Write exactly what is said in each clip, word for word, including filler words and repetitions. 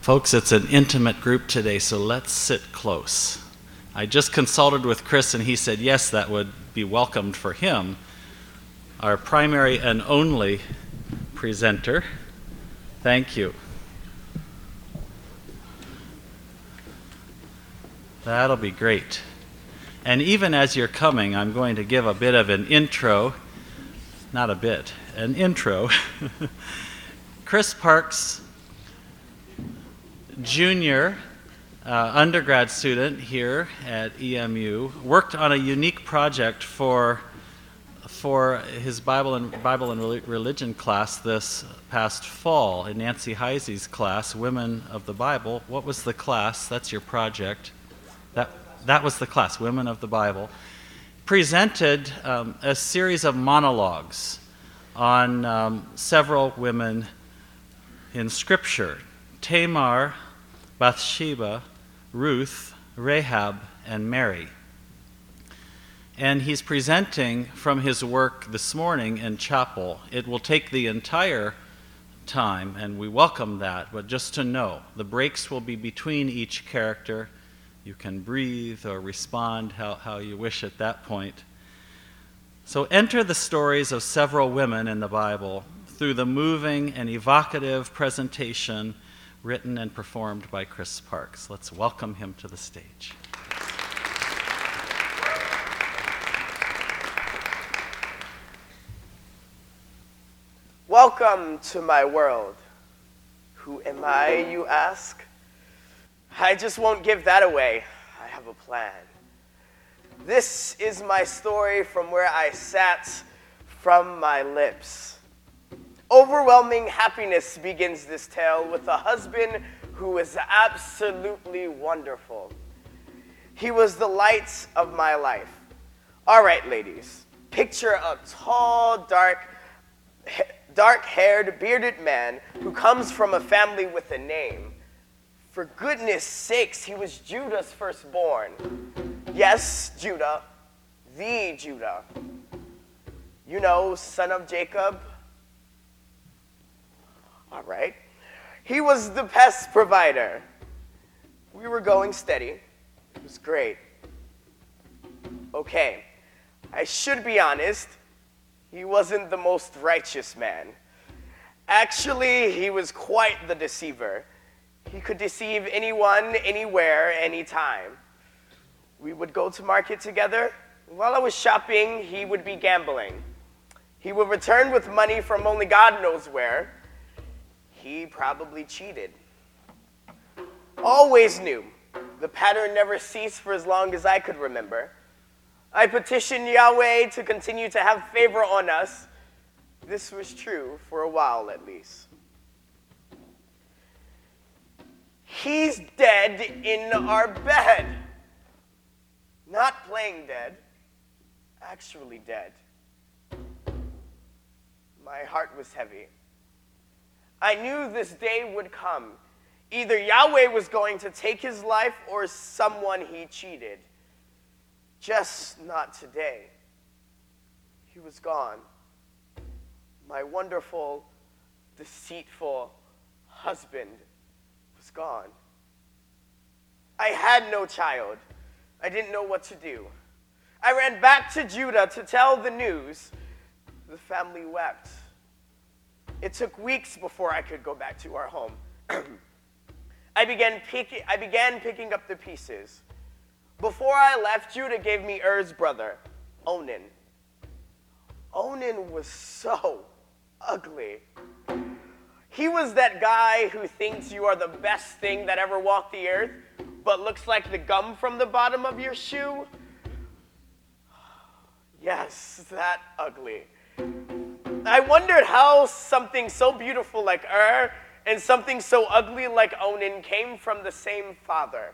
Folks, it's an intimate group today, so let's sit close. I just consulted with Chris, and he said yes, that would be welcomed for him. Our primary and only presenter. Thank you. That'll be great. And even as you're coming, I'm going to give a bit of an intro. Not a bit, an intro. Chris Parks, junior uh, undergrad student here at E M U, worked on a unique project for for his Bible and Bible and Religion class this past fall in Nancy Heisey's class, Women of the Bible. What was the class? That's your project. That that was the class, Women of the Bible. Presented um, a series of monologues on um, several women in Scripture: Tamar, Bathsheba, Ruth, Rahab, and Mary. And he's presenting from his work this morning in chapel. It will take the entire time, and we welcome that, but just to know, the breaks will be between each character. You can breathe or respond how, how you wish at that point. So enter the stories of several women in the Bible through the moving and evocative presentation written and performed by Chris Parks. Let's welcome him to the stage. Welcome to my world. Who am I, you ask? I just won't give that away. I have a plan. This is my story from where I sat, from my lips. Overwhelming happiness begins this tale with a husband who is absolutely wonderful. He was the light of my life. All right, ladies, picture a tall, dark, dark-haired, bearded man who comes from a family with a name. For goodness sakes, he was Judah's firstborn. Yes, Judah, the Judah. You know, son of Jacob. All right. He was the pest provider. We were going steady. It was great. Okay, I should be honest. He wasn't the most righteous man. Actually, he was quite the deceiver. He could deceive anyone, anywhere, anytime. We would go to market together. While I was shopping, he would be gambling. He would return with money from only God knows where. He probably cheated. Always knew. The pattern never ceased for as long as I could remember. I petitioned Yahweh to continue to have favor on us. This was true for a while at least. He's dead in our bed. Not playing dead, actually dead. My heart was heavy. I knew this day would come. Either Yahweh was going to take his life or someone he cheated. Just not today. He was gone. My wonderful, deceitful husband was gone. I had no child. I didn't know what to do. I ran back to Judah to tell the news. The family wept. It took weeks before I could go back to our home. I began pick, I began picking up the pieces. Before I left, Judah gave me Er's brother, Onan. Onan was so ugly. He was that guy who thinks you are the best thing that ever walked the earth, but looks like the gum from the bottom of your shoe. Yes, that ugly. I wondered how something so beautiful like Er and something so ugly like Onan came from the same father.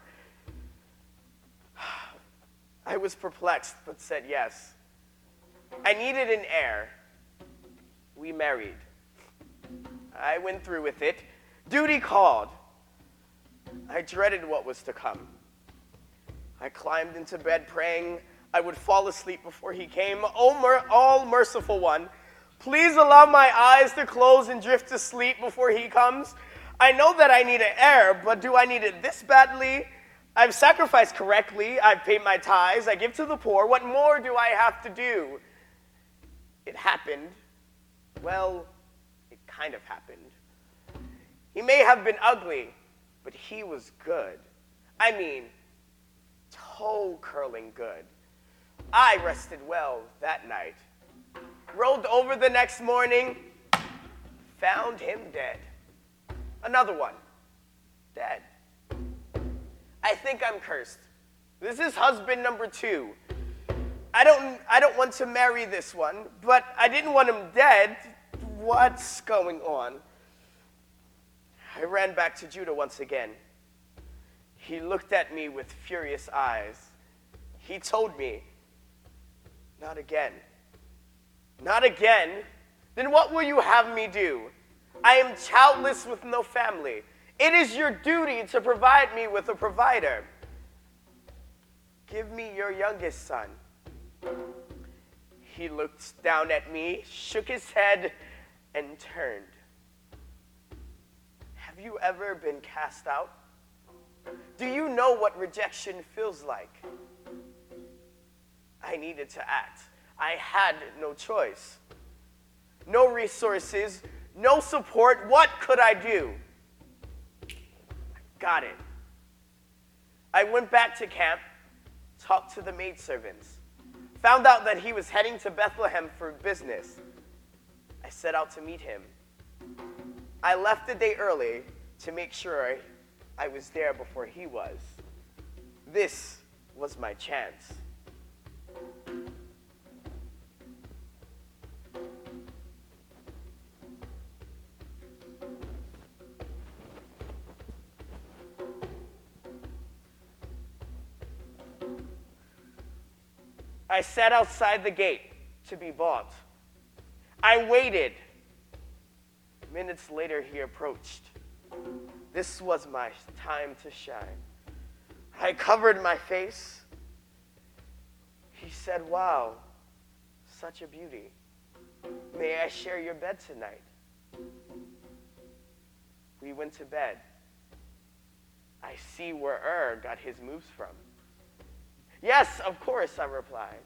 I was perplexed, but said yes. I needed an heir. We married. I went through with it. Duty called. I dreaded what was to come. I climbed into bed praying I would fall asleep before he came. Oh, mer- all merciful one, please allow my eyes to close and drift to sleep before he comes. I know that I need an heir, but do I need it this badly? I've sacrificed correctly. I've paid my tithes. I give to the poor. What more do I have to do? It happened. Well, it kind of happened. He may have been ugly, but he was good. I mean, toe-curling good. I rested well that night. Rolled over the next morning, found him dead. Another one, dead. I think I'm cursed. This is husband number two. I don't, I don't want to marry this one, but I didn't want him dead. What's going on? I ran back to Judah once again. He looked at me with furious eyes. He told me, not again. Not again? Then what will you have me do? I am childless with no family. It is your duty to provide me with a provider. Give me your youngest son. He looked down at me, shook his head, and turned. Have you ever been cast out? Do you know what rejection feels like? I needed to act. I had no choice. No resources, no support. What could I do? Got it. I went back to camp, talked to the maidservants, found out that he was heading to Bethlehem for business. I set out to meet him. I left a day early to make sure I was there before he was. This was my chance. I sat outside the gate to be bought. I waited. Minutes later, he approached. This was my time to shine. I covered my face. He said, "Wow, such a beauty. May I share your bed tonight?" We went to bed. I see where Ur got his moves from. "Yes, of course," I replied.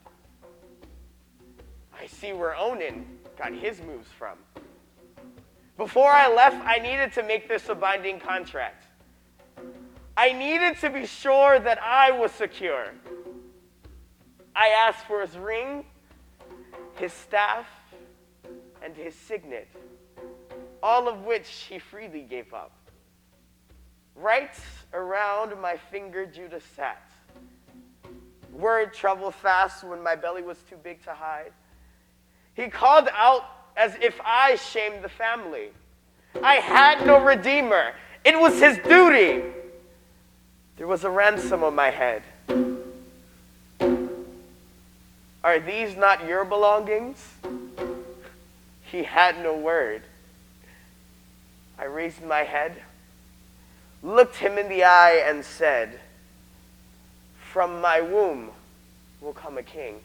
I see where Onan got his moves from. Before I left, I needed to make this a binding contract. I needed to be sure that I was secure. I asked for his ring, his staff, and his signet, all of which he freely gave up. Right around my finger Judah sat. Word traveled fast when my belly was too big to hide. He called out as if I shamed the family. I had no redeemer. It was his duty. There was a ransom on my head. Are these not your belongings? He had no word. I raised my head, looked him in the eye, and said, "From my womb will come a king."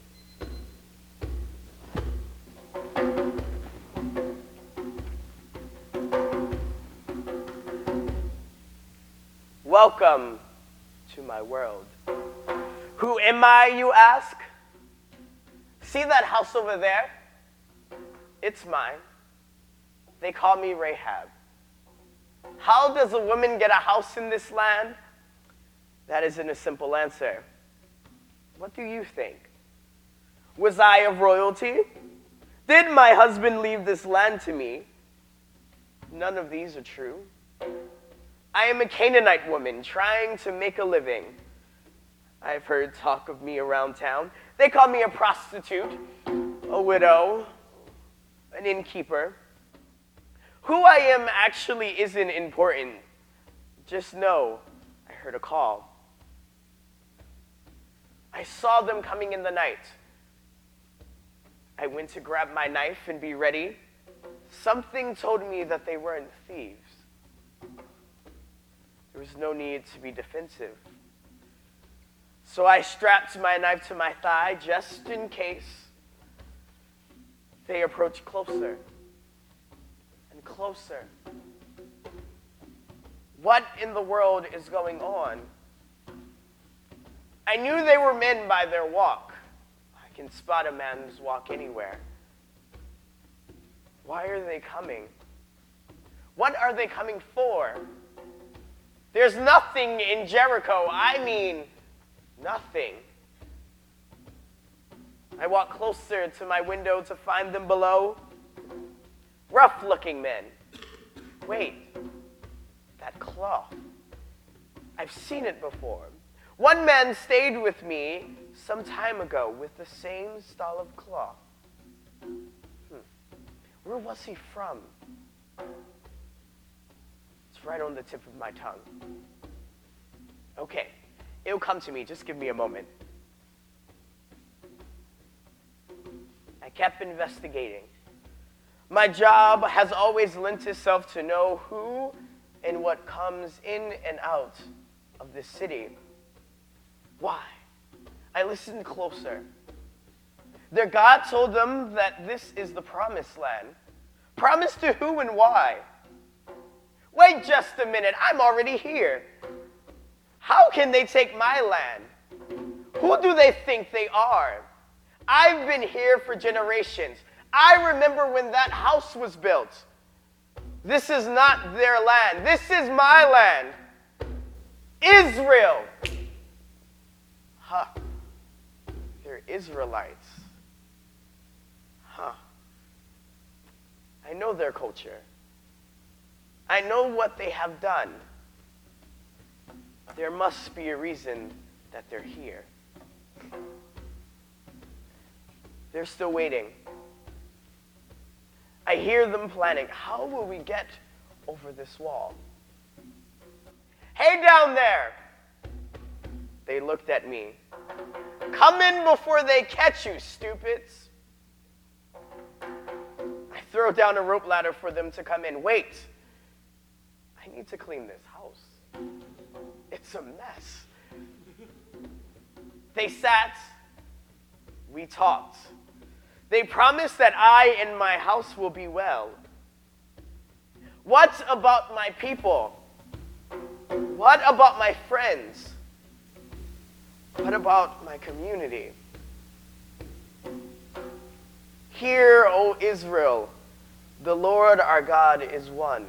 Welcome to my world. Who am I, you ask? See that house over there? It's mine. They call me Rahab. How does a woman get a house in this land? That isn't a simple answer. What do you think? Was I of royalty? Did my husband leave this land to me? None of these are true. I am a Canaanite woman trying to make a living. I've heard talk of me around town. They call me a prostitute, a widow, an innkeeper. Who I am actually isn't important. Just know I heard a call. I saw them coming in the night. I went to grab my knife and be ready. Something told me that they weren't thieves. There was no need to be defensive. So I strapped my knife to my thigh just in case. They approached closer and closer What in the world is going on? I knew they were men by their walk. I can spot a man's walk anywhere. Why are they coming? What are they coming for? There's nothing in Jericho. I mean, nothing. I walk closer to my window to find them below. Rough-looking men. Wait, that cloth. I've seen it before. One man stayed with me some time ago with the same style of cloth. Hmm. Where was he from? It's right on the tip of my tongue. Okay, it'll come to me. Just give me a moment. I kept investigating. My job has always lent itself to know who and what comes in and out of this city. Why? I listened closer. Their God told them that this is the promised land. Promised to who and why? Wait just a minute, I'm already here. How can they take my land? Who do they think they are? I've been here for generations. I remember when that house was built. This is not their land. This is my land. Israel. Huh. They're Israelites. Huh. I know their culture. I know what they have done. There must be a reason that they're here. They're still waiting. I hear them planning. How will we get over this wall? Hey, down there! They looked at me. Come in before they catch you, stupids. I throw down a rope ladder for them to come in. Wait. I need to clean this house. It's a mess. They sat. We talked. They promised that I and my house will be well. What about my people? What about my friends? What about my community? Hear, O Israel, the Lord our God is one.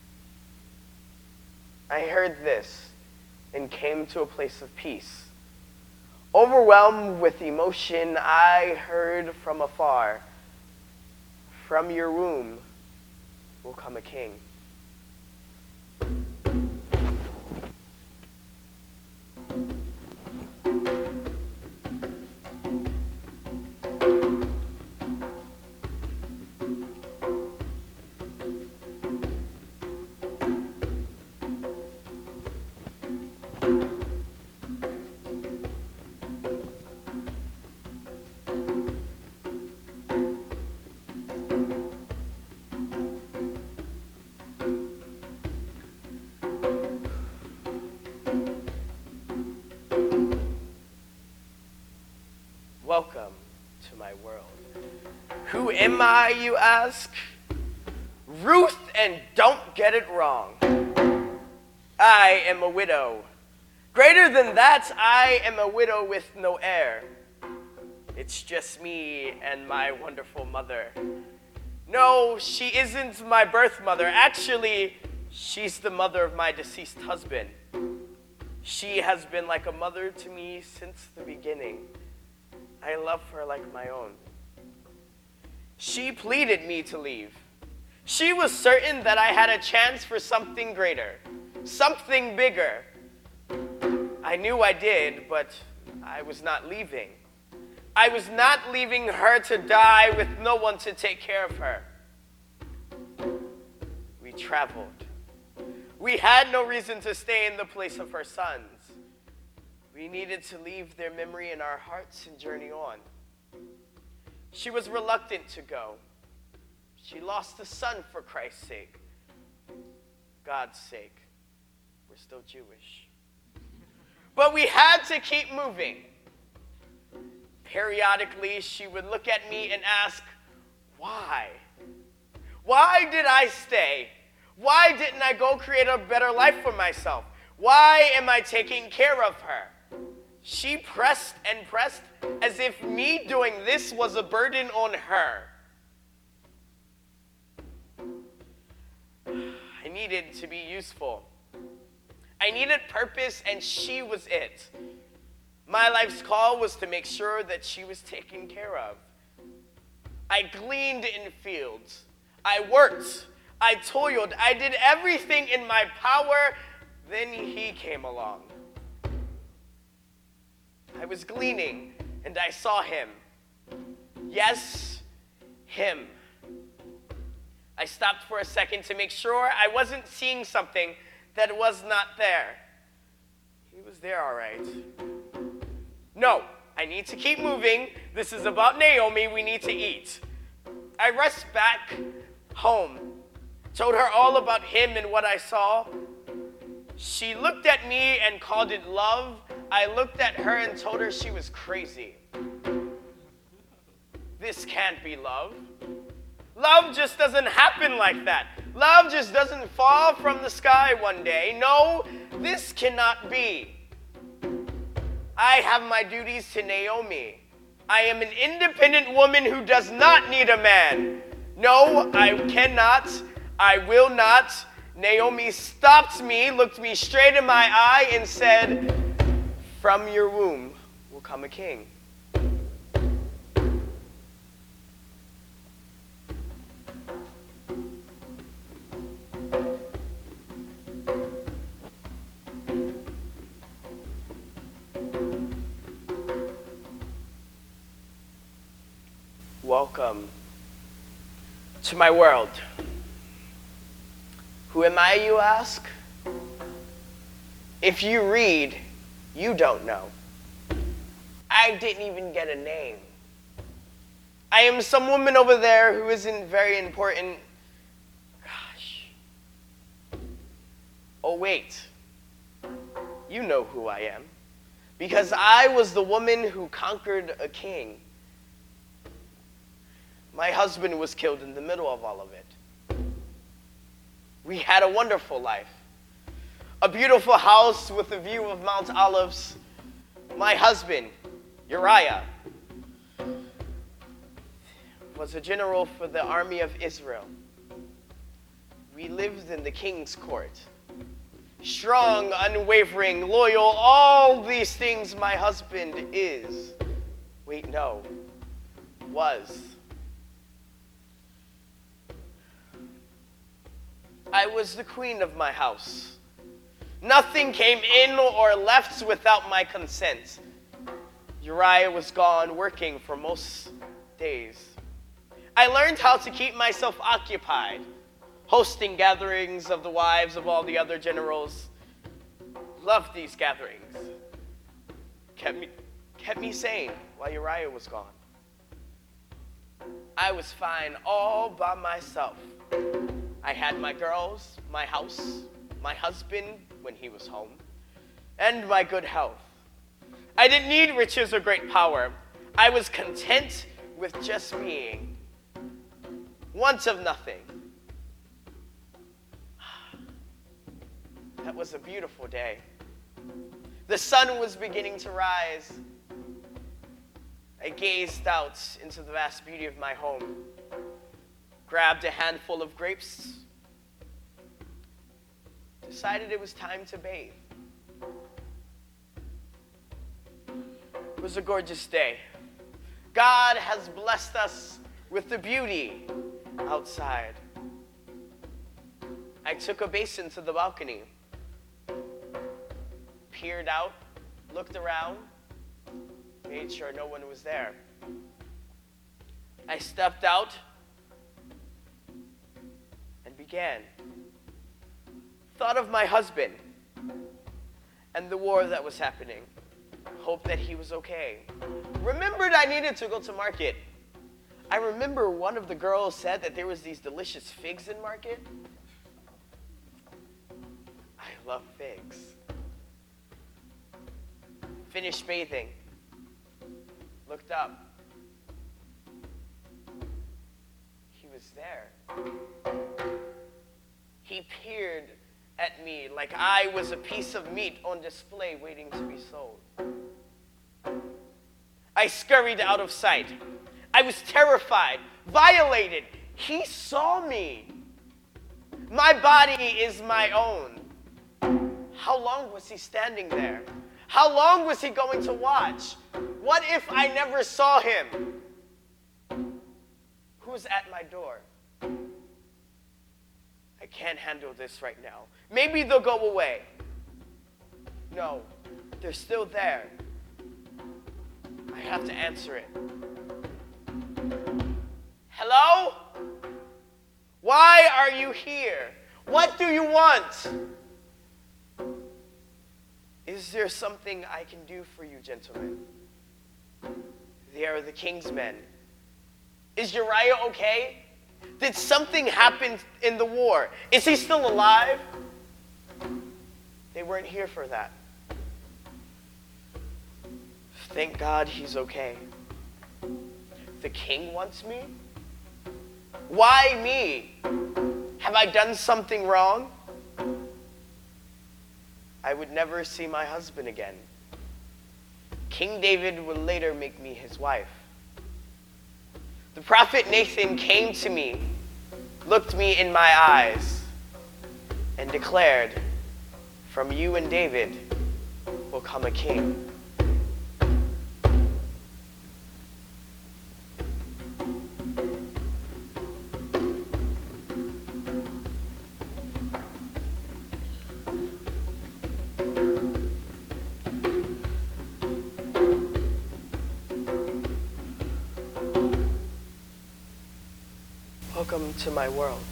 I heard this and came to a place of peace. Overwhelmed with emotion, I heard from afar, from your womb will come a king. Welcome to my world. Who am I, you ask? Ruth, and don't get it wrong. I am a widow. Greater than that, I am a widow with no heir. It's just me and my wonderful mother. No, she isn't my birth mother. Actually, she's the mother of my deceased husband. She has been like a mother to me since the beginning. I love her like my own. She pleaded me to leave. She was certain that I had a chance for something greater, something bigger. I knew I did, but I was not leaving. I was not leaving her to die with no one to take care of her. We traveled. We had no reason to stay in the place of her sons. We needed to leave their memory in our hearts and journey on. She was reluctant to go. She lost a son for Christ's sake. God's sake. We're still Jewish. But we had to keep moving. Periodically, she would look at me and ask, why? Why did I stay? Why didn't I go create a better life for myself? Why am I taking care of her? She pressed and pressed as if me doing this was a burden on her. I needed to be useful. I needed purpose, and she was it. My life's call was to make sure that she was taken care of. I gleaned in fields. I worked. I toiled. I did everything in my power. Then he came along. I was gleaning, and I saw him. Yes, him. I stopped for a second to make sure I wasn't seeing something that was not there. He was there, all right. No, I need to keep moving. This is about Naomi. We need to eat. I rushed back home, told her all about him and what I saw. She looked at me and called it love. I looked at her and told her she was crazy. This can't be love. Love just doesn't happen like that. Love just doesn't fall from the sky one day. No, this cannot be. I have my duties to Naomi. I am an independent woman who does not need a man. No, I cannot. I will not. Naomi stopped me, looked me straight in my eye, and said, "From your womb will come a king." Welcome to my world. Who am I, you ask? If you read, you don't know. I didn't even get a name. I am some woman over there who isn't very important. Gosh. Oh, wait. You know who I am. Because I was the woman who conquered a king. My husband was killed in the middle of all of it. We had a wonderful life. A beautiful house with a view of Mount Olives. My husband, Uriah, was a general for the army of Israel. We lived in the king's court. Strong, unwavering, loyal, all these things my husband is. Wait, no, was. I was the queen of my house. Nothing came in or left without my consent. Uriah was gone working for most days. I learned how to keep myself occupied, hosting gatherings of the wives of all the other generals. Loved these gatherings. Kept me, kept me sane while Uriah was gone. I was fine all by myself. I had my girls, my house, my husband when he was home, and my good health. I didn't need riches or great power. I was content with just being. Want of nothing. That was a beautiful day. The sun was beginning to rise. I gazed out into the vast beauty of my home, grabbed a handful of grapes, decided it was time to bathe. It was a gorgeous day. God has blessed us with the beauty outside. I took a basin to the balcony, peered out, looked around, made sure no one was there. I stepped out and began. Thought of my husband and the war that was happening. Hoped that he was okay. Remembered I needed to go to market. I remember one of the girls said that there was these delicious figs in market. I love figs. Finished bathing. Looked up. He was there. He he peered at me like I was a piece of meat on display waiting to be sold. I scurried out of sight. I was terrified, violated. He saw me. My body is my own. How long was he standing there? How long was he going to watch? What if I never saw him? Who's at my door? I can't handle this right now. Maybe they'll go away. No, they're still there. I have to answer it. Hello? Why are you here? What do you want? Is there something I can do for you, gentlemen? They are the king's men. Is Uriah okay? Did something happen in the war? Is he still alive? They weren't here for that. Thank God he's okay. The king wants me? Why me? Have I done something wrong? I would never see my husband again. King David would later make me his wife. The prophet Nathan came to me, looked me in my eyes, and declared, "From you and David will come a king." Welcome to my world.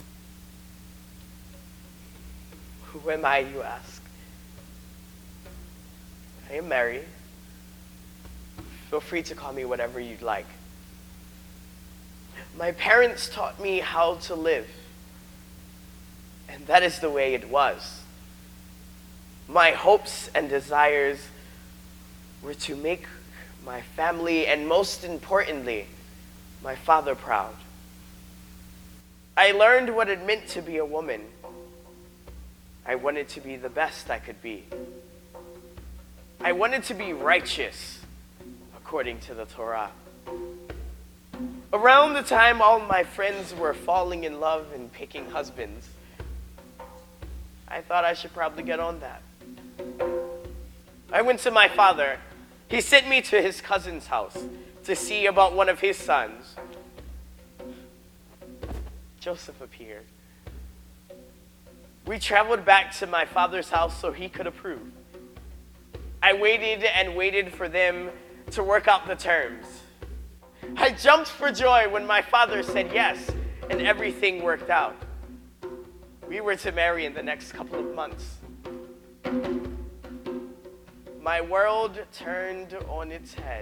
Who am I, you ask? I am Mary. Feel free to call me whatever you'd like. My parents taught me how to live, and that is the way it was. My hopes and desires were to make my family, and most importantly, my father proud. I learned what it meant to be a woman. I wanted to be the best I could be. I wanted to be righteous, according to the Torah. Around the time all my friends were falling in love and picking husbands, I thought I should probably get on that. I went to my father. He sent me to his cousin's house to see about one of his sons. Joseph appeared. We traveled back to my father's house so he could approve. I waited and waited for them to work out the terms. I jumped for joy when my father said yes, and everything worked out. We were to marry in the next couple of months. My world turned on its head.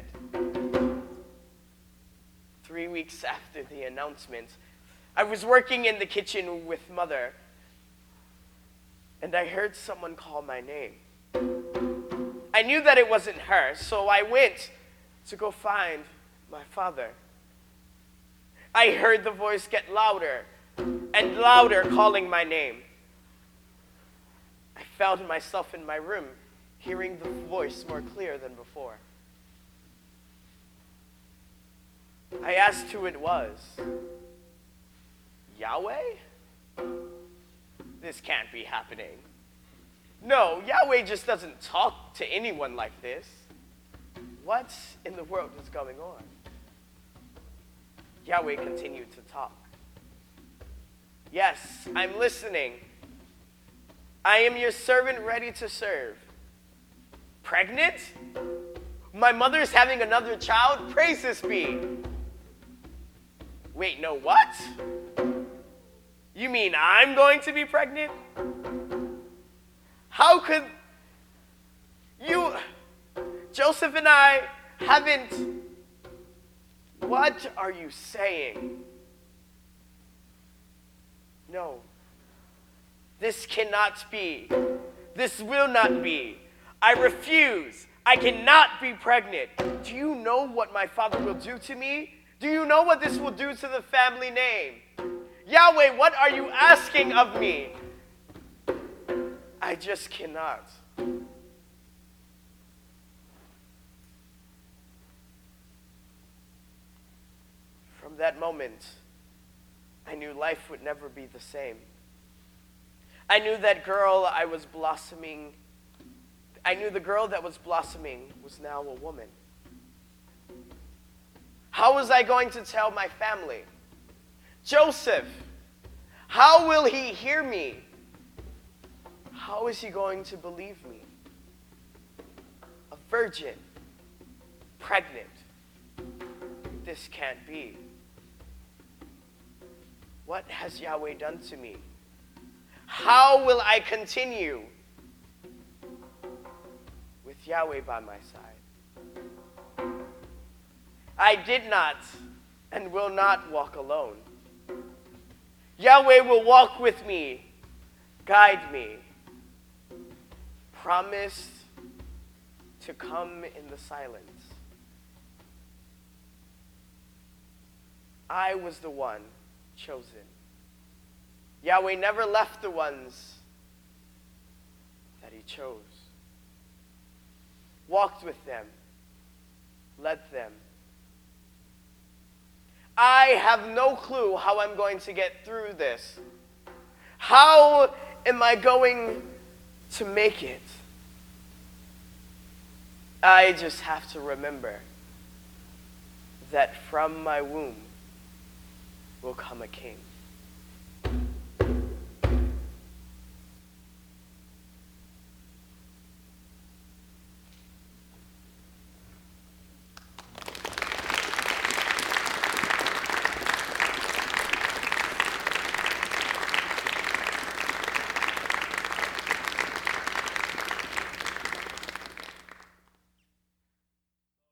Three weeks after the announcement, I was working in the kitchen with Mother, and I heard someone call my name. I knew that it wasn't her, so I went to go find my father. I heard the voice get louder and louder calling my name. I found myself in my room, hearing the voice more clear than before. I asked who it was. Yahweh? This can't be happening. No, Yahweh just doesn't talk to anyone like this. What in the world is going on? Yahweh continued to talk. Yes, I'm listening. I am your servant ready to serve. Pregnant? My mother's having another child? Praises be. Wait, no, what? You mean I'm going to be pregnant? How could you, Joseph and I haven't, what are you saying? No, this cannot be. This will not be. I refuse. I cannot be pregnant. Do you know what my father will do to me? Do you know what this will do to the family name? Yahweh, what are you asking of me? I just cannot. From that moment, I knew life would never be the same. I knew that girl I was blossoming, I knew the girl that was blossoming was now a woman. How was I going to tell my family? Joseph, how will he hear me? How is he going to believe me? A virgin, pregnant. This can't be. What has Yahweh done to me? How will I continue with Yahweh by my side? I did not and will not walk alone. Yahweh will walk with me, guide me, promised to come in the silence. I was the one chosen. Yahweh never left the ones that he chose. Walked with them, led them. I have no clue how I'm going to get through this. How am I going to make it? I just have to remember that from my womb will come a king.